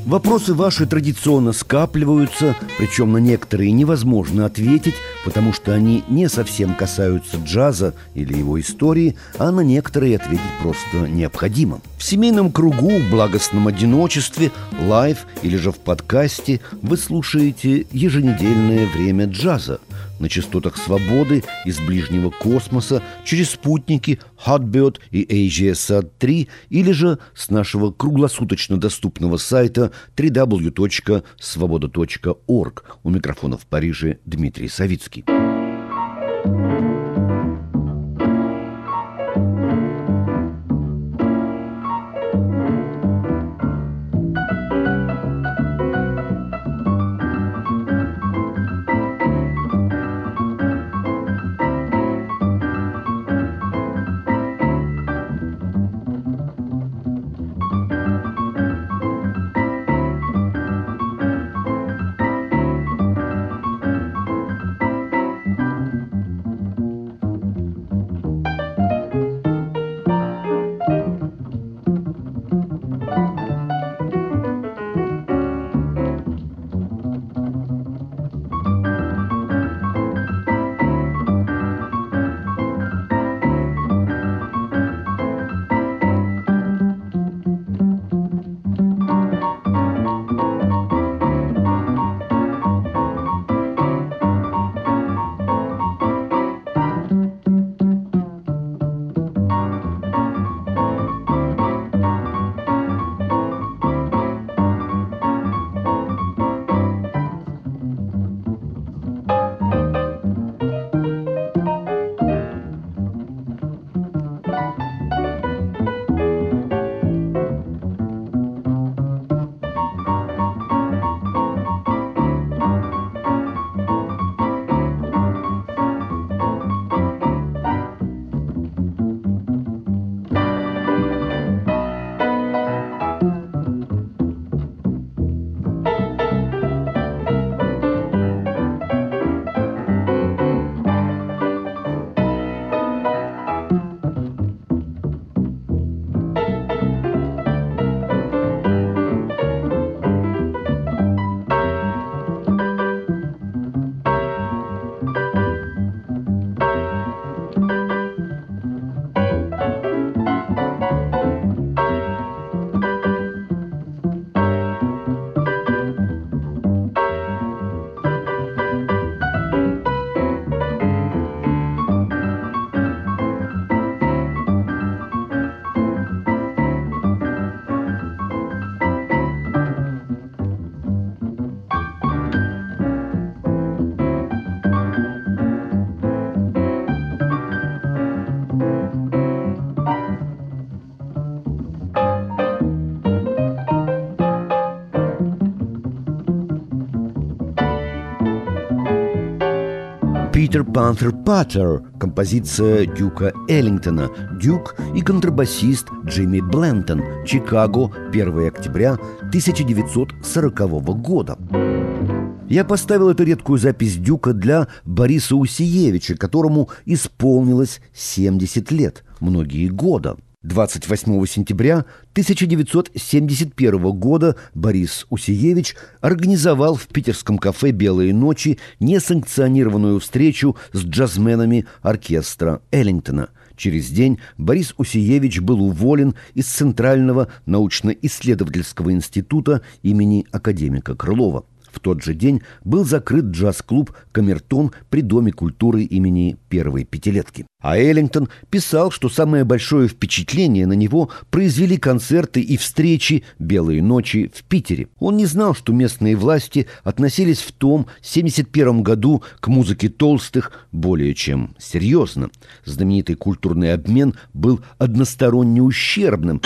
Вопросы ваши традиционно скапливаются, причем на некоторые невозможно ответить, потому что они не совсем касаются джаза или его истории, а на некоторые ответить просто необходимо. В семейном кругу, в благостном одиночестве, лайв или же в подкасте вы слушаете еженедельное время джаза на частотах свободы из ближнего космоса через спутники Hotbird и AGSAT-3 или же с нашего круглосуточно доступного сайта www.svoboda.org. У микрофона в Париже Дмитрий Савицкий. «Питер Пантher Паттер» – композиция Дюка Эллингтона, дюк и контрабасист Джимми Блентон, Чикаго, 1 октября 1940 года. Я поставил эту редкую запись дюка для Бориса Усиевича, которому исполнилось 70 лет, многие года. 28 сентября 1971 года Борис Усиевич организовал в питерском кафе «Белые ночи» несанкционированную встречу с джазменами оркестра Эллингтона. Через день Борис Усиевич был уволен из Центрального научно-исследовательского института имени академика Крылова. В тот же день был закрыт джаз-клуб «Камертон» при Доме культуры имени Первой Пятилетки. А Эллингтон писал, что самое большое впечатление на него произвели концерты и встречи «Белые ночи» в Питере. Он не знал, что местные власти относились в том 1971 году к музыке Толстых более чем серьезно. Знаменитый культурный обмен был односторонне ущербным.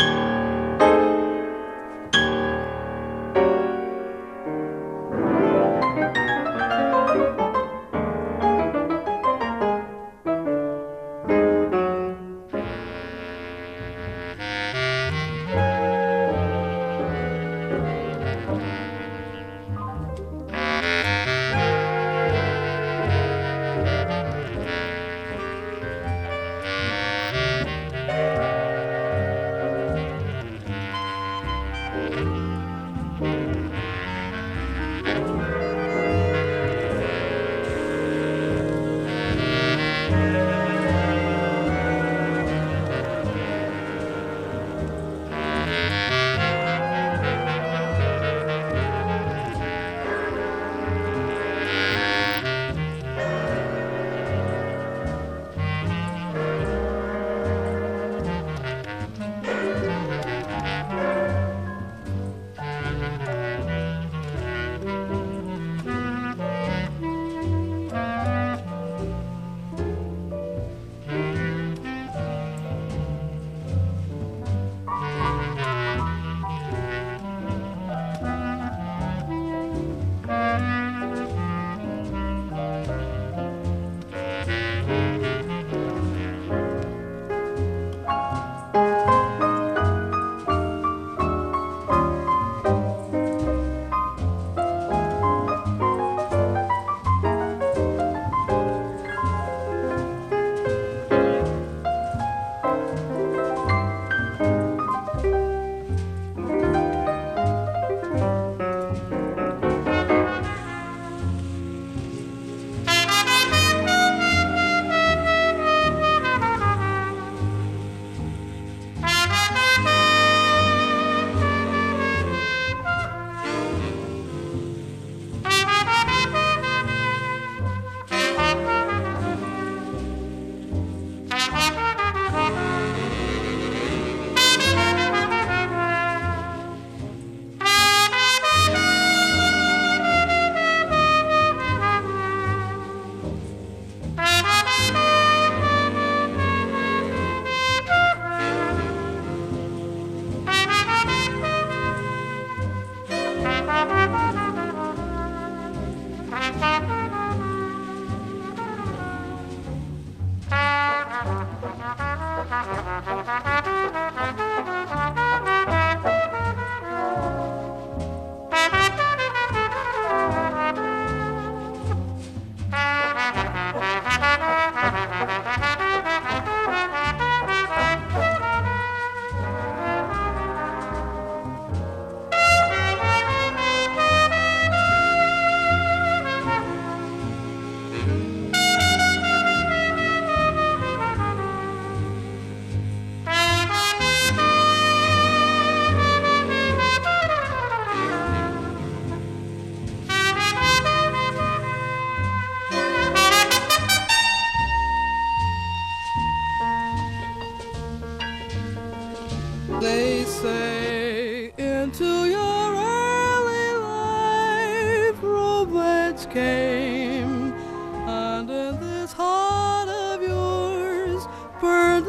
They say into your early life romance came, and in this heart of yours burned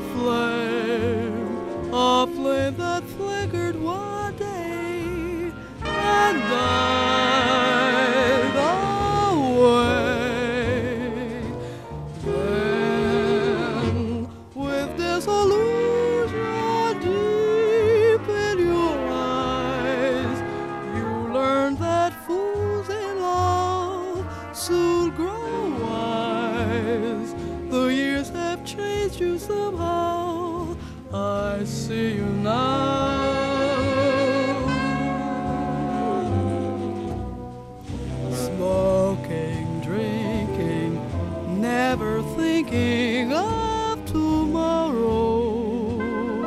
a flame that flickered one day and died away. Then, with disillusion deep in your eyes, you learned that fools in love soon grow wise. The years have changed you somehow, I see you now. Smoking, drinking, never thinking of tomorrow.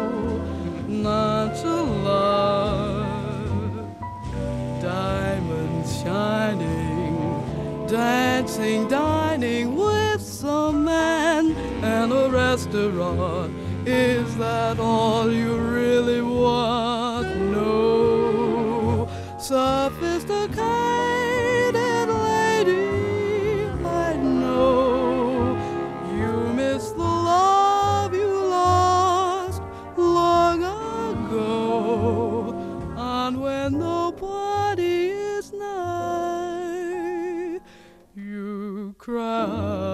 Nonchalant, diamonds shining, dancing, dining with some man in a restaurant. Is that all you really want? No. Sophisticated lady, I know you miss the love you lost long ago. And when nobody is nigh, you cry.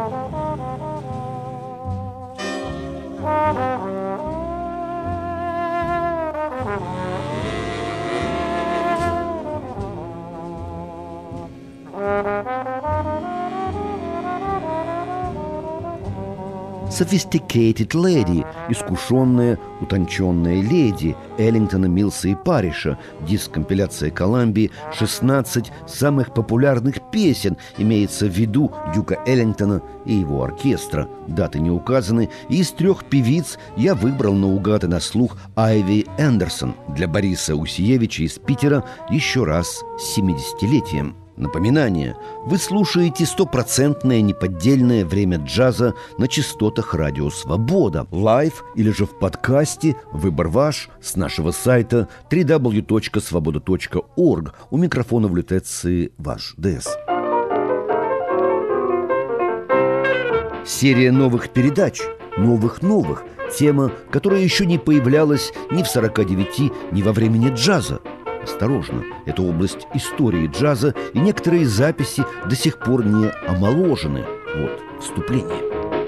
Sophisticated Lady, искушенная, утонченная леди Эллингтона, Милса и Парриша, диск-компиляция Колумбии, 16 самых популярных песен, имеется в виду Дюка Эллингтона и его оркестра. Даты не указаны, и из 3 певиц я выбрал наугад и на слух Айви Эндерсон. Для Бориса Усиевича из Питера еще раз с 70-летием. Напоминание. Вы слушаете стопроцентное неподдельное время джаза на частотах Радио Свобода. Лайв или же в подкасте. Выбор ваш с нашего сайта www.svoboda.org. У микрофона в лютеции ваш ДС. Серия новых передач. Новых. Тема, которая еще не появлялась ни в 49, ни во времени джаза. Осторожно, это область истории джаза, и некоторые записи до сих пор не омоложены. Вот вступление.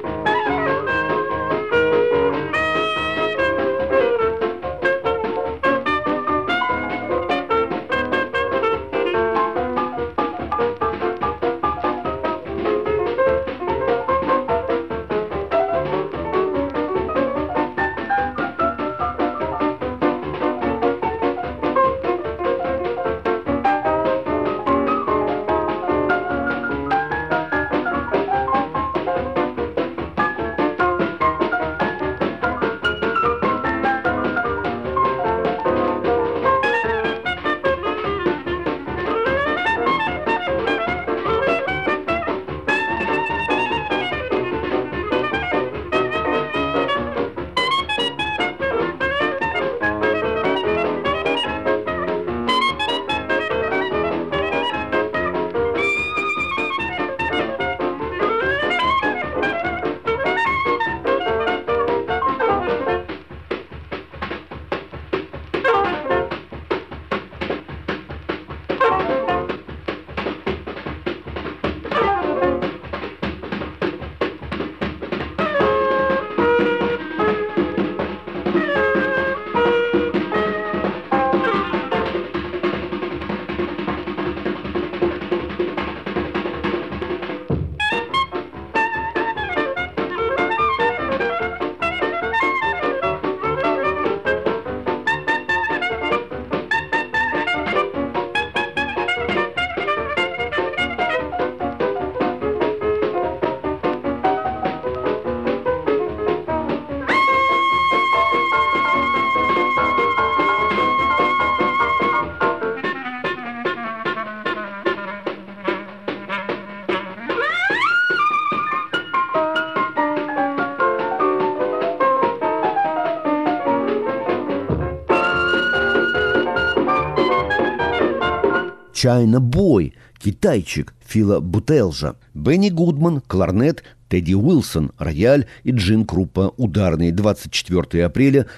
Чайна Бой, китайчик Фила Бутелжа, Бенни Гудман, кларнет, Тедди Уилсон, рояль и Джин Круппа, ударные, 24 апреля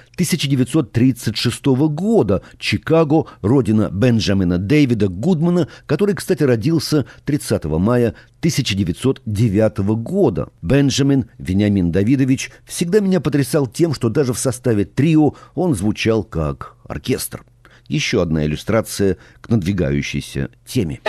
1936 года, Чикаго, родина Бенджамина Дэвида Гудмана, который, кстати, родился 30 мая 1909 года. Бенджамин Вениамин Давидович всегда меня потрясал тем, что даже в составе трио он звучал как оркестр. Еще одна иллюстрация к надвигающейся теме.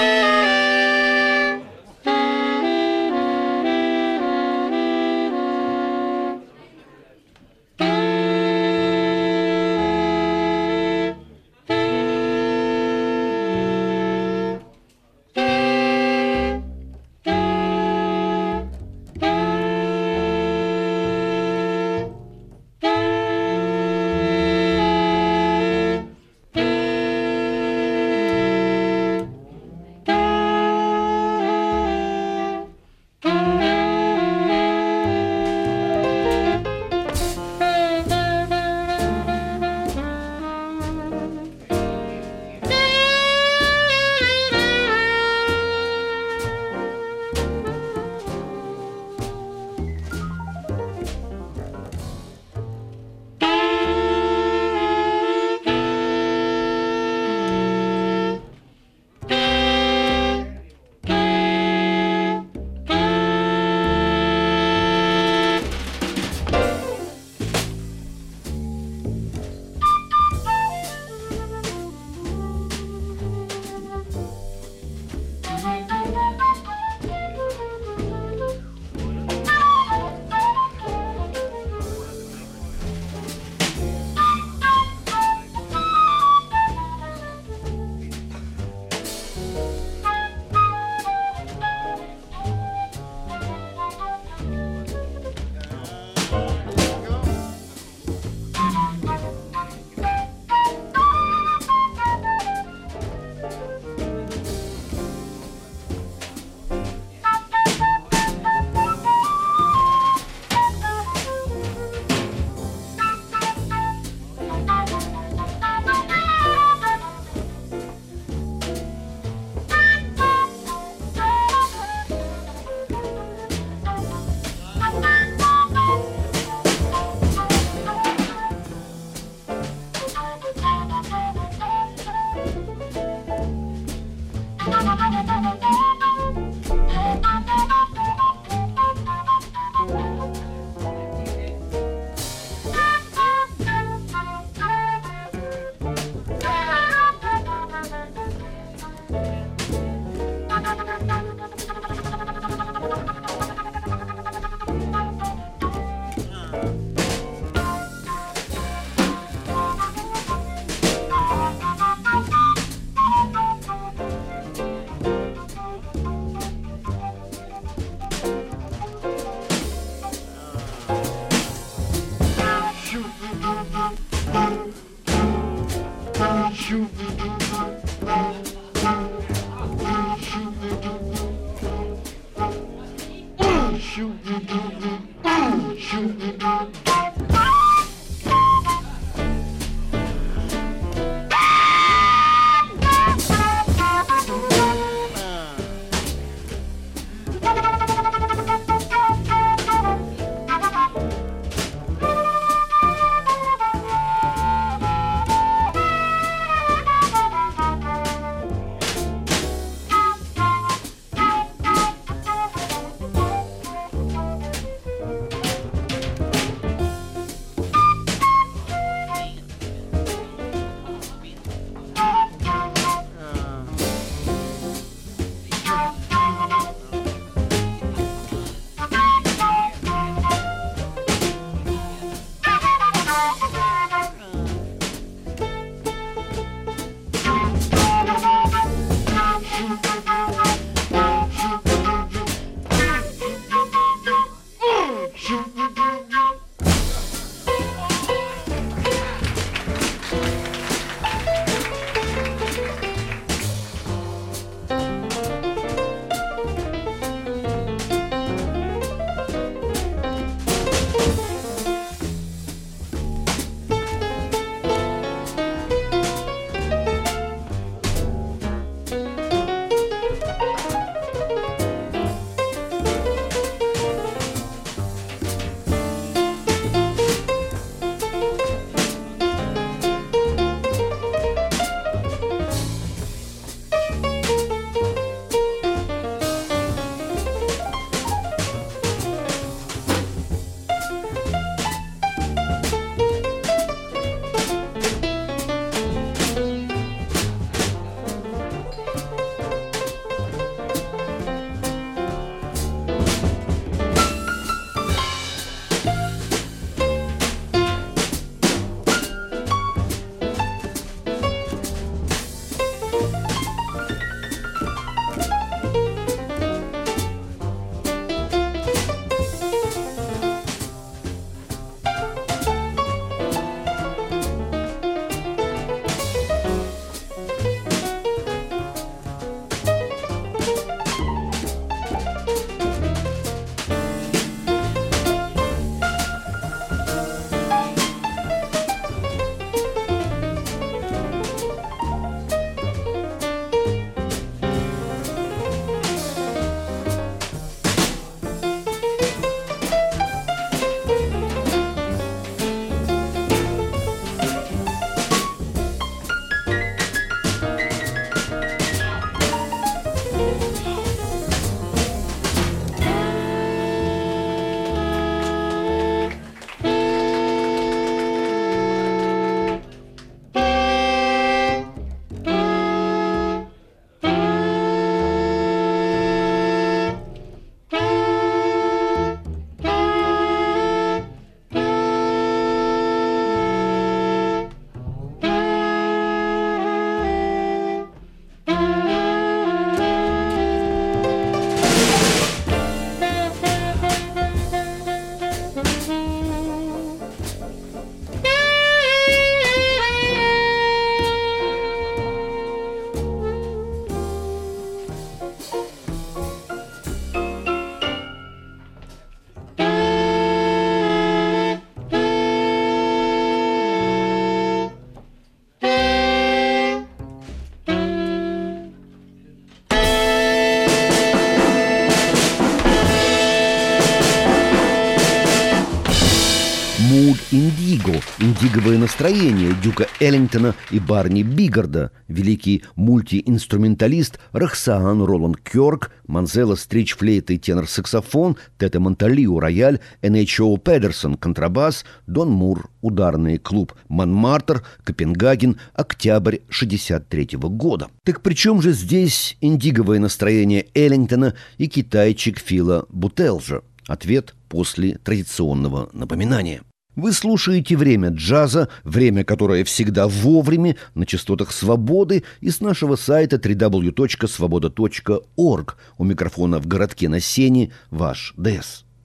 «Индиго», «Индиговое настроение» Дюка Эллингтона и Барни Биггарда, великий мультиинструменталист Рахсаан Роланд Кёрк, Манзелла Стрич флейта и тенор-саксофон, Тета Монталио рояль, Н.H.O. Педерсон контрабас, Дон Мур ударный, клуб Монмартр, Копенгаген, октябрь 1963 года. Так при чем же здесь «Индиговое настроение» Эллингтона и китайчик Фила Бутелжа? Ответ после традиционного напоминания. Вы слушаете «Время джаза», время, которое всегда вовремя, на частотах «Свободы» и с нашего сайта www.svoboda.org. У микрофона в городке на Сене ваш ДС.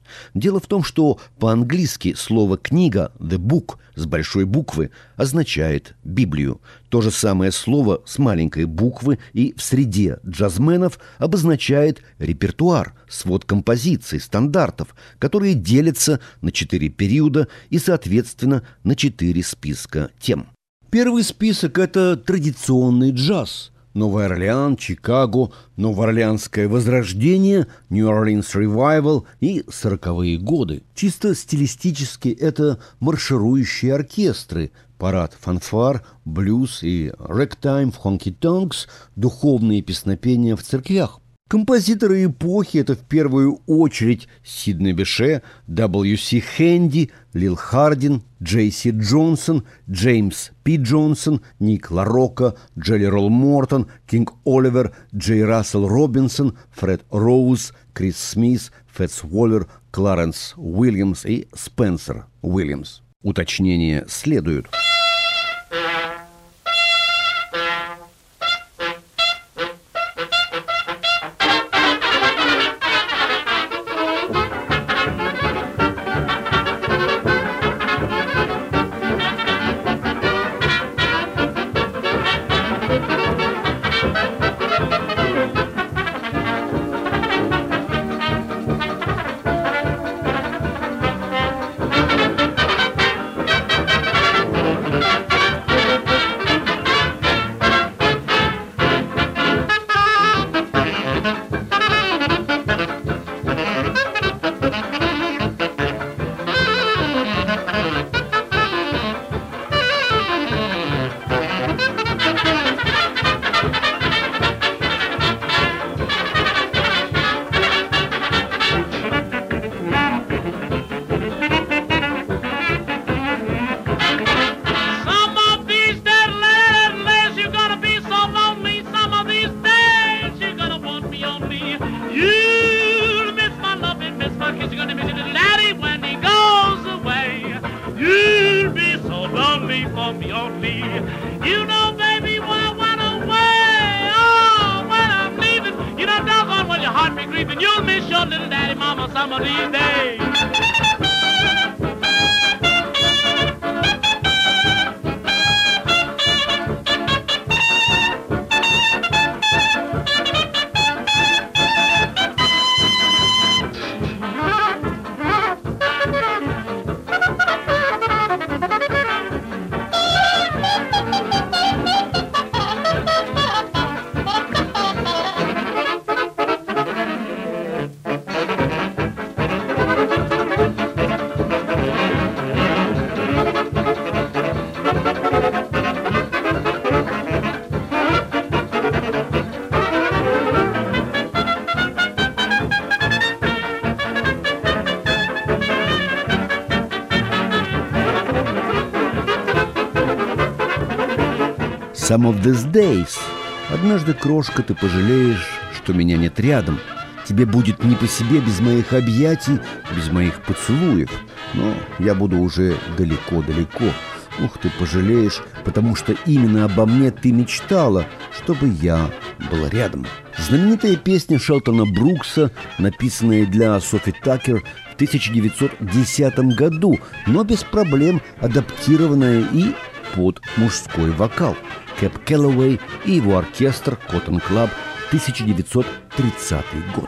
Дело в том, что по-английски слово «книга» «the book» с большой буквы означает Библию. То же самое слово с маленькой буквы и в среде джазменов обозначает репертуар, свод композиций, стандартов, которые делятся на 4 периода и, соответственно, на 4 списка тем. Первый список – это традиционный джаз. Новый Орлеан, Чикаго, Новоорлеанское возрождение, New Orleans Revival и 40-е годы. Чисто стилистически это марширующие оркестры, парад фанфар, блюз и рэктайм в хонки-тонкс, духовные песнопения в церквях. Композиторы эпохи – это в первую очередь Сидни Беше, W.C. Хэнди, Лил Хардин, Джейси Джонсон, Джеймс Пи Джонсон, Ник Ларокко, Джелли Ролл Мортон, Кинг Оливер, Джей Рассел Робинсон, Фред Роуз, Крис Смит, Фэтс Уоллер, Кларенс Уильямс и Спенсер Уильямс. Уточнения следуют. You'll miss your little daddy mama some of these days. Some of these days. Однажды, крошка, ты пожалеешь, что меня нет рядом. Тебе будет не по себе без моих объятий, без моих поцелуев. Но я буду уже далеко-далеко. Ух, ты пожалеешь, потому что именно обо мне ты мечтала, чтобы я был рядом. Знаменитая песня Шелтона Брукса, написанная для Софи Таккер в 1910 году, но без проблем адаптированная и под мужской вокал. Кэп Келлоуэй и его оркестр Cotton Club, 1930 год.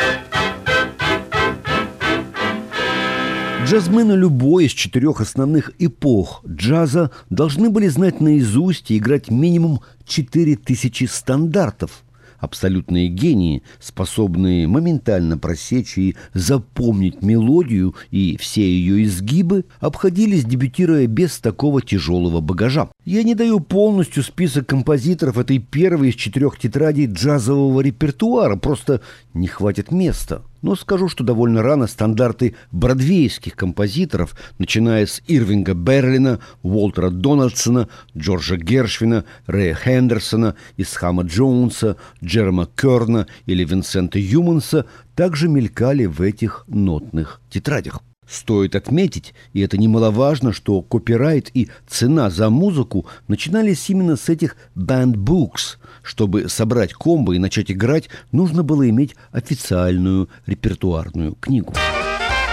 Джазмены любой из 4 основных эпох джаза должны были знать наизусть и играть минимум 4000 стандартов. Абсолютные гении, способные моментально просечь и запомнить мелодию и все ее изгибы, обходились, дебютируя без такого тяжелого багажа. Я не даю полностью список композиторов этой первой из 4 тетрадей джазового репертуара, просто не хватит места. Но скажу, что довольно рано стандарты бродвейских композиторов, начиная с Ирвинга Берлина, Уолтера Дональдсона, Джорджа Гершвина, Рэя Хендерсона, Исхама Джонса, Джерома Керна или Винсента Юманса, также мелькали в этих нотных тетрадях. Стоит отметить, и это немаловажно, что копирайт и цена за музыку начинались именно с этих band-books. Чтобы собрать комбо и начать играть, нужно было иметь официальную репертуарную книгу.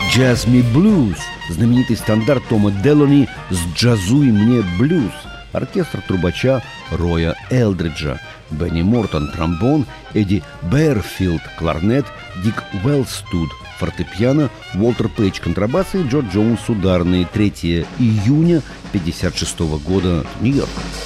«Jazz Me Blues», знаменитый стандарт Тома Делони с «Джазуй мне блюз», оркестр трубача Роя Элдриджа, Бенни Мортон – тромбон, Эдди Бэрфилд – кларнет, Дик Уэллстуд – фортепиано, Уолтер Пейдж – контрабас и Джо Джонс – ударные. 3 июня 1956 года, Нью-Йорк.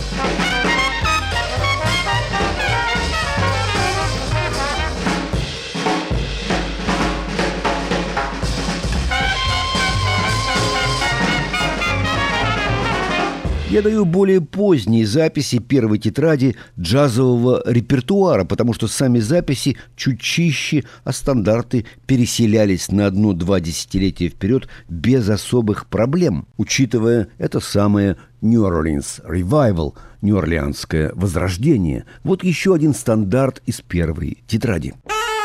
Я даю более поздние записи первой тетради джазового репертуара, потому что сами записи чуть чище, а стандарты переселялись на 1-2 десятилетия вперед без особых проблем, учитывая это самое New Orleans Revival, Нью-Орлеанское возрождение. Вот еще один стандарт из первой тетради.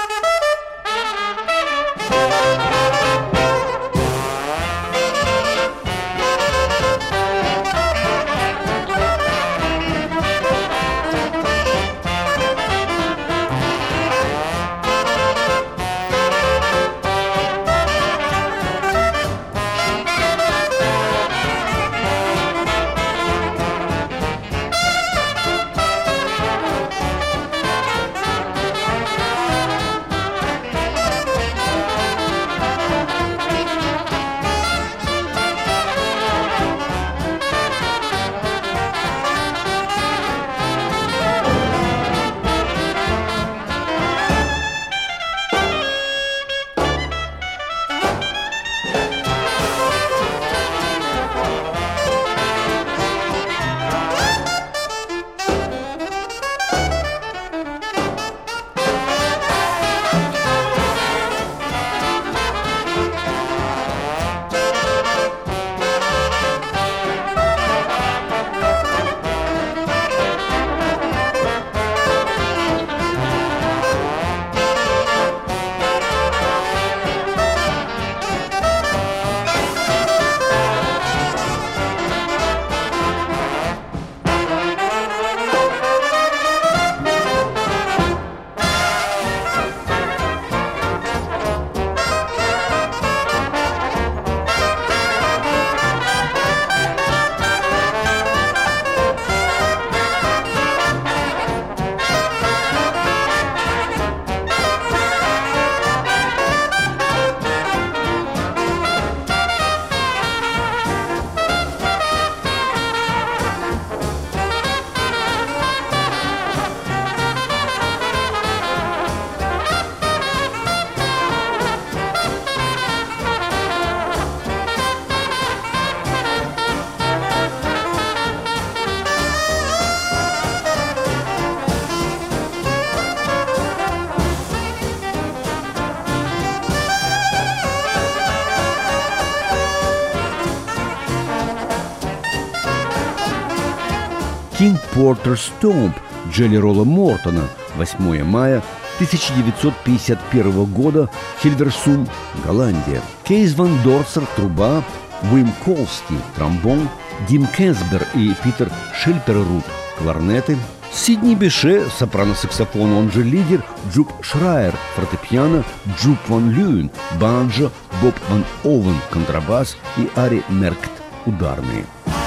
King Porter's Tomb Джелли Ролла Мортона, 8 мая 1951 года, Хильверсум, Голландия. Кейс Ван Дорсер, труба, Уим Колсти, тромбон, Дим Кенсбер и Питер Шильперрут, кларнеты, Сидни Беше, сопрано-саксофон, он же лидер, Джуб Шрайер, фортепиано, Джуб Ван Люен, банджо, Боб Ван Овен, контрабас и Ари Меркт, ударные.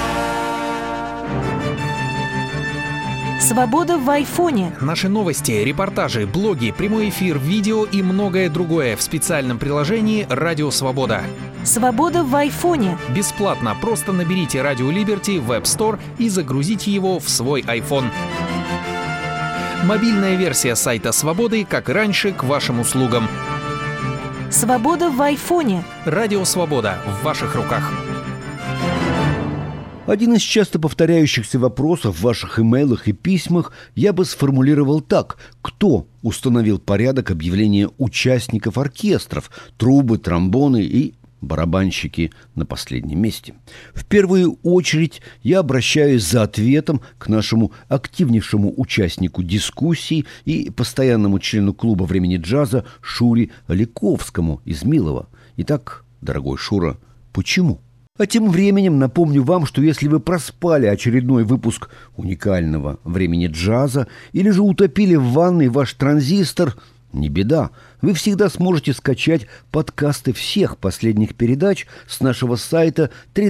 Свобода в айфоне. Наши новости, репортажи, блоги, прямой эфир, видео и многое другое в специальном приложении «Радио Свобода». Свобода в айфоне. Бесплатно, просто наберите «Радио Либерти» в App Store и загрузите его в свой iPhone. Мобильная версия сайта Свободы, как и раньше, к вашим услугам. Свобода в айфоне. «Радио Свобода» в ваших руках. Один из часто повторяющихся вопросов в ваших имейлах и письмах я бы сформулировал так: кто установил порядок объявления участников оркестров, трубы, тромбоны и барабанщики на последнем месте? В первую очередь я обращаюсь за ответом к нашему активнейшему участнику дискуссий и постоянному члену клуба «Времени джаза» Шуре Ликовскому из Милова. Итак, дорогой Шура, почему? А тем временем напомню вам, что если вы проспали очередной выпуск уникального «Времени джаза» или же утопили в ванной ваш транзистор, Не беда, вы всегда сможете скачать подкасты всех последних передач с нашего сайта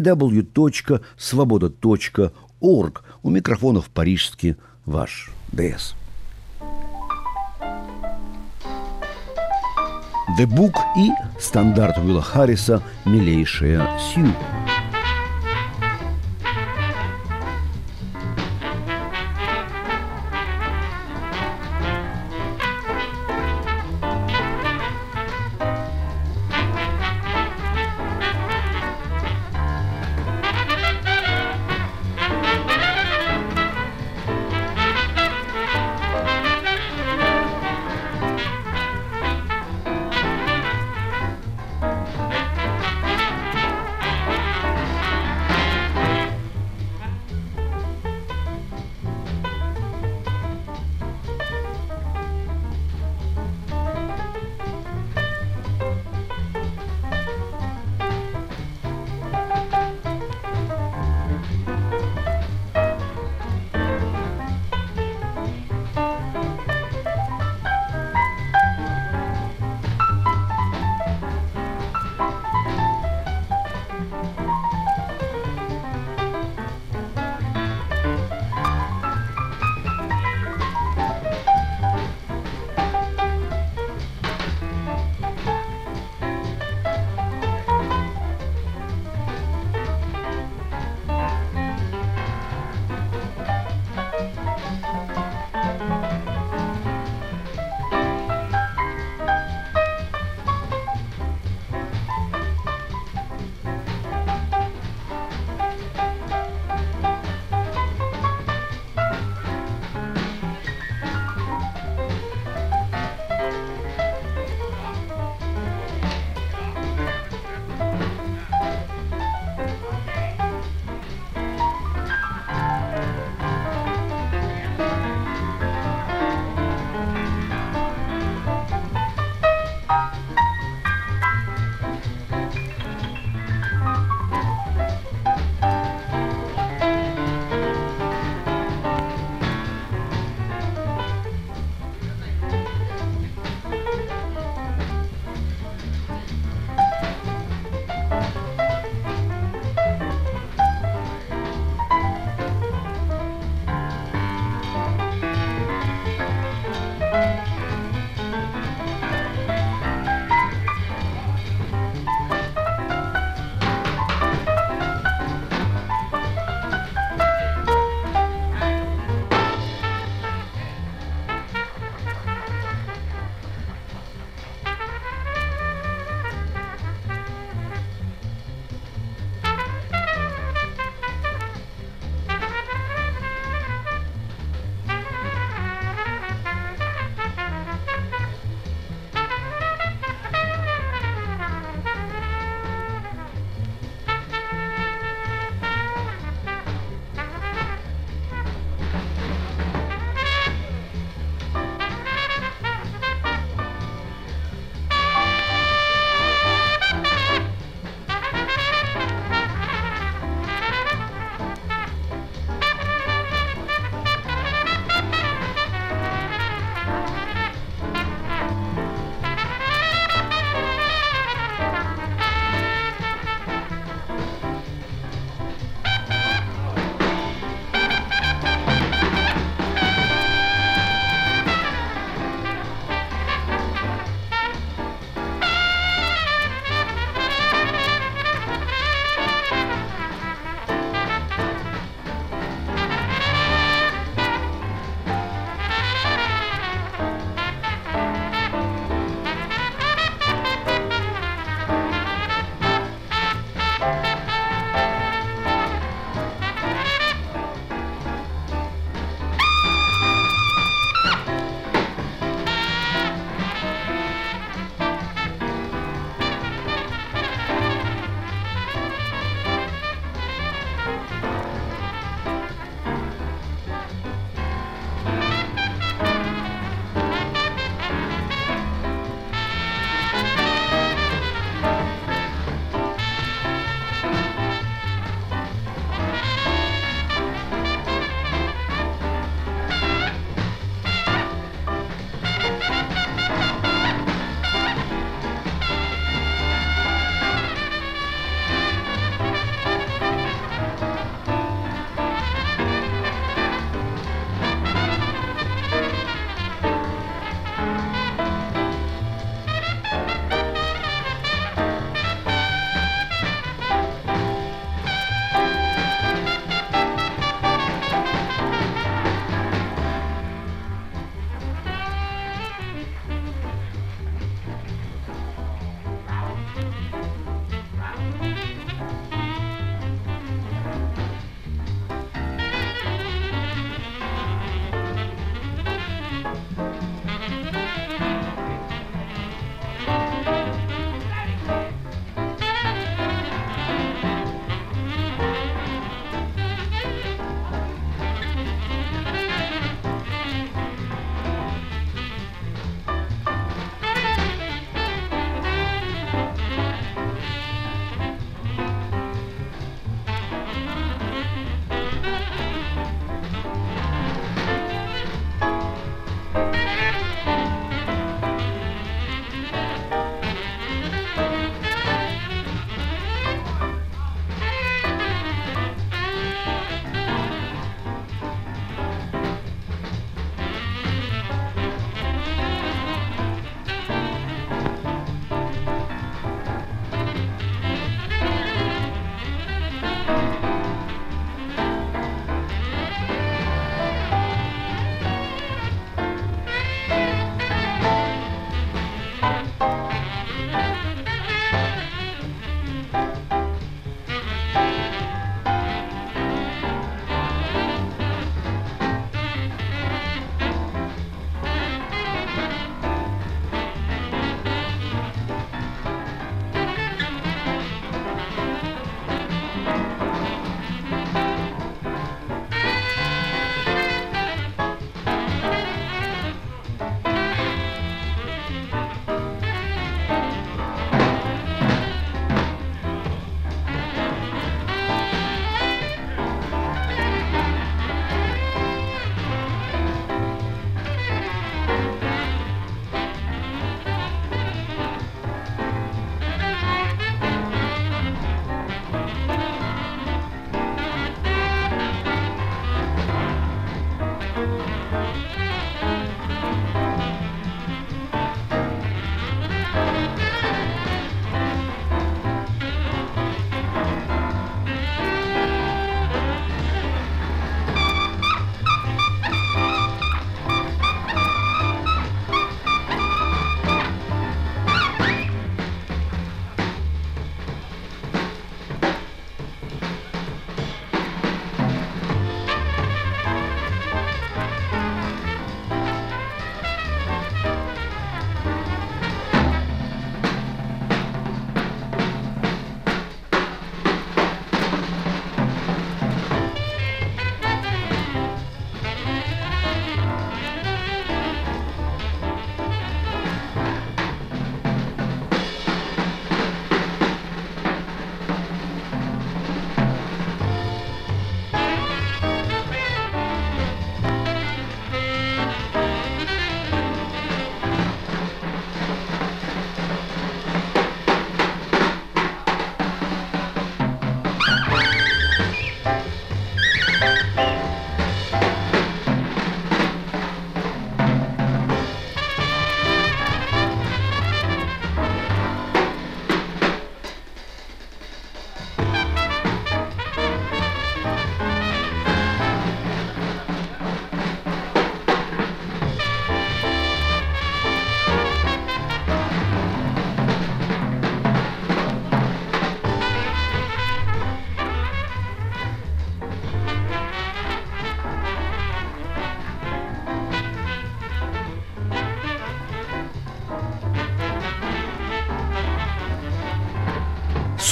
www.svoboda.org. У микрофонов парижский ваш ДС. The Book и стандарт Уилла Харриса «Милейшая Сью».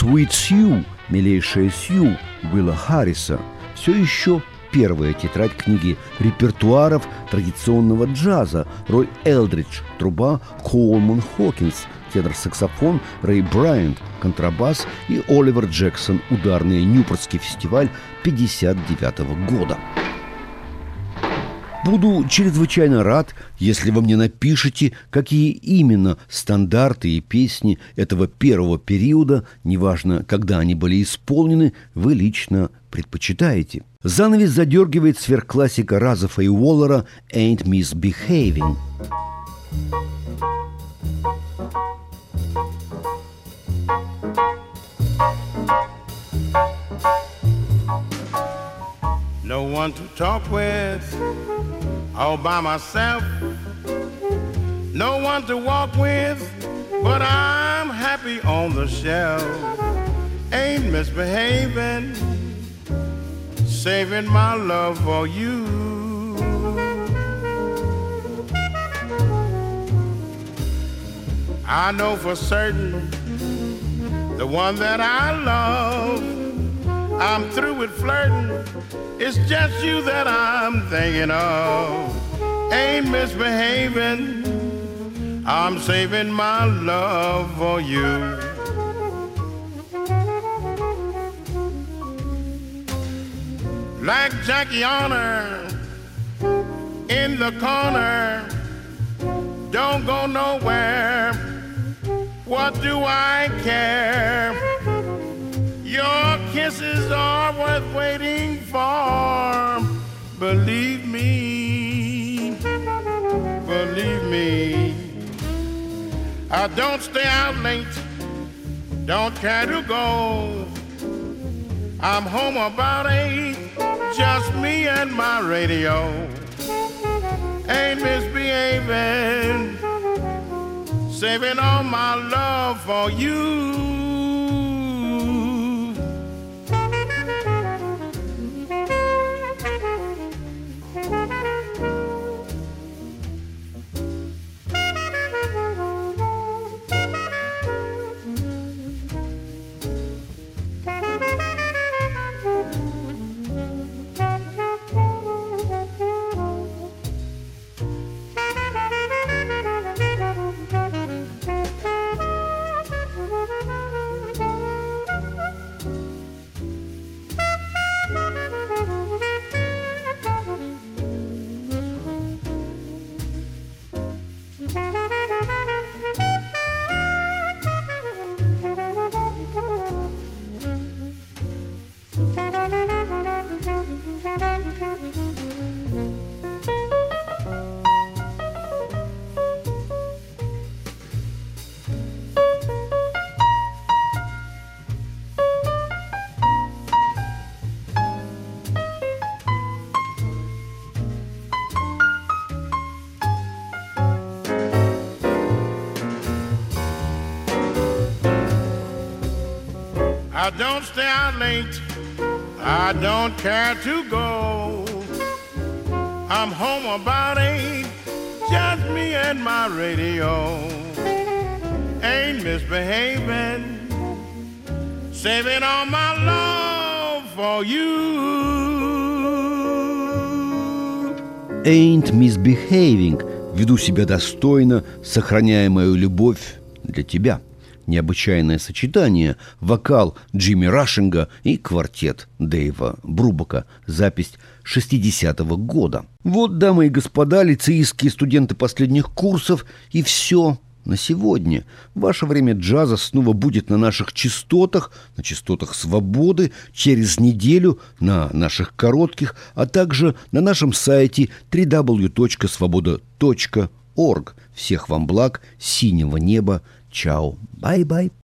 «Sweet Sue», «Милейшая Сью» Уилла Харриса все еще первая тетрадь книги репертуаров традиционного джаза. Рой Элдридж – труба, Коулман Хокинс – тенор-саксофон, Рэй Брайант – контрабас и Оливер Джексон – ударный. Ньюпортский фестиваль 1959 года. Буду чрезвычайно рад, если вы мне напишите, какие именно стандарты и песни этого первого периода, неважно, когда они были исполнены, вы лично предпочитаете. Занавес задергивает сверхклассика Разофа и Уоллера «Ain't Misbehaving». No one to talk with, all by myself. No one to walk with, but I'm happy on the shelf. Ain't misbehaving, saving my love for you. I know for certain the one that I love, I'm through with flirting. It's just you that I'm thinking of. Ain't misbehaving, I'm saving my love for you. Like Jackie Honor in the corner, don't go nowhere. What do I care? Your kisses are worth waiting for. Believe me, believe me. I don't stay out late, don't care to go. I'm home about 8, just me and my radio. Ain't misbehaving, saving all my love for you. I don't stay out late, I don't care to go. I'm home about 8, just me and my radio. Ain't misbehaving, saving all my love for you. «Ain't misbehaving» – «Веду себя достойно, сохраняя мою любовь для тебя». Необычайное сочетание, вокал Джимми Рашинга и квартет Дэйва Брубака. Запись 60-го года. Вот, дамы и господа, лицеистские студенты последних курсов, и все на сегодня. Ваше время джаза снова будет на наших частотах, на частотах «Свободы», через неделю на наших коротких, а также на нашем сайте www.svoboda.org. Всех вам благ, синего неба. Чао. Бай-бай.